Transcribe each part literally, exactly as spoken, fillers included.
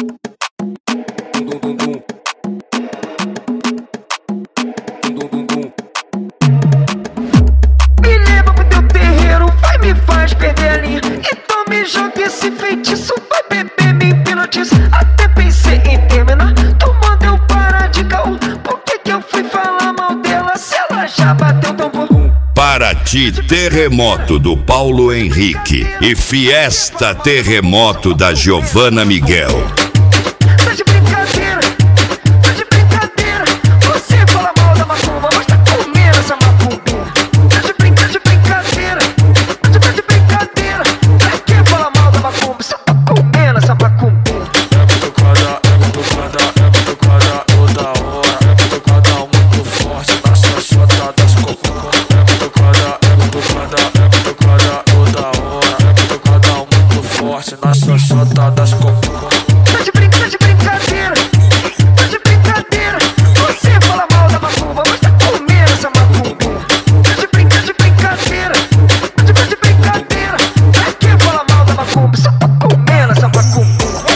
Me leva pro teu terreiro, vai, me faz perder a linha. Então me joga esse feitiço, vai, beber, me hipnotiza. Até pensei em terminar, tomando eu parar de caô. Por que que eu fui falar mal dela se ela já bateu tão bom? Paraty Terremoto do Paulo Henrique e Fiesta Terremoto da Giovanna Miguel. Tá de brincadeira, tá de brincadeira. Você fala mal da macumba, mas tá comendo essa macumba. Tá de brinca, de brincadeira, tá de, tá de brincadeira. Pra que fala mal da macumba? Você tá comendo essa macumba. É batucada, é batucada, é batucada toda hora. É batucada muito forte na xoxota das cocô. É batucada, é batucada, é batucada toda hora. É batucada muito forte na xoxota das cocô. Tá de brinca, tá de brincadeira, tá de brincadeira. Você fala mal da macumba, mas tá comendo essa macumba. Tá de brinca, de brincadeira, tá de, tá de brincadeira. Pra que fala mal da macumba? Você tá comendo essa macumba.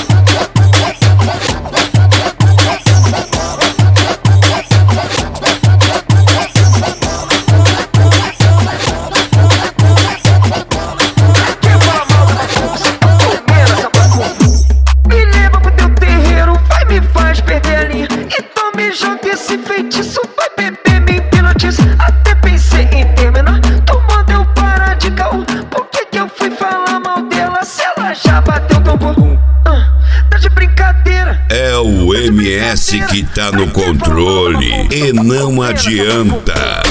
Joga esse feitiço, vai, beber, me hipnotiza. Até pensei em terminar, tomando eu parar de caô. Por que que eu fui falar mal dela se ela já bateu tão bom? Ah, tá de brincadeira. É o M S que tá no controle e não adianta.